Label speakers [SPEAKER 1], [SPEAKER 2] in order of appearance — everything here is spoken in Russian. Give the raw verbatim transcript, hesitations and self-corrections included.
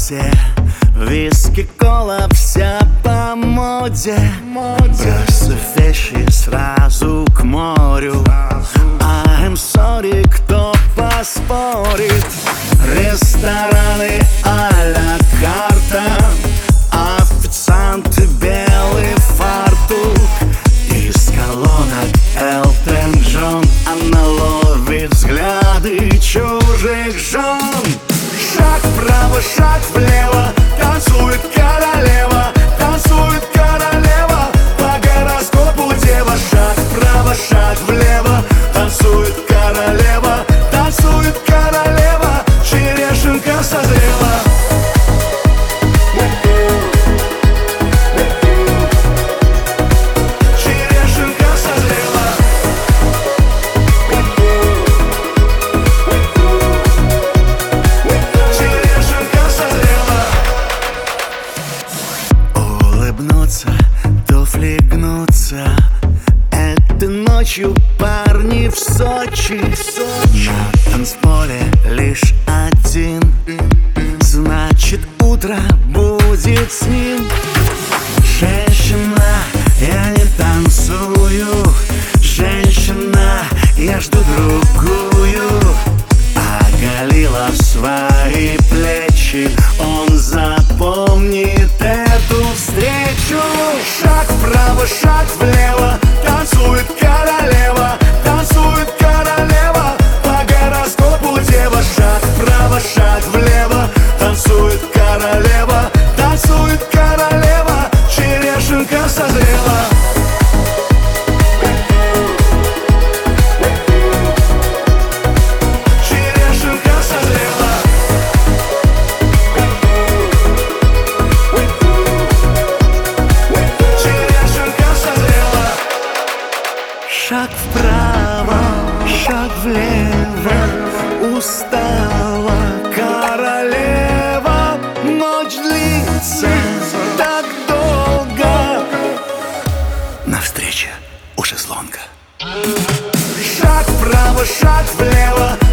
[SPEAKER 1] ноте, виски, кола, вся по моде. Бросив вещи сразу к морю, I'm sorry, кто поспорит? Рестораны а-ля карта, официанты белый фартук. Из колонок Элтон Джон, она ловит взгляды чужих жен. Шаг вправо, шаг влево, танцует королева, танцует королева, по гороскопу дева. Шаг вправо, шаг влево, танцует королева, танцует королева, черешенка созрела. Черешенка созрела. Черешенка созрела. Улыбнуться, туфли гнутся. Этой ночью парни в Сочи. На танцполе лишь один, значит, утро будет с ним. Женщина, я не танцую. Женщина, я жду другую. Оголила свои плечи, он запомнит эту встречу. Шаг вправо, шаг влево, танцует королева, танцует королева, по гороскопу дева. Шаг вправо, шаг влево, танцует королева, танцует королева, черешенка созрела. Черешенка созрела. Черешенка созрела. Шаг вправо, шаг влево, устала королева. Ночь длится так долго, навстречу у шезлонга. Шаг вправо, шаг влево,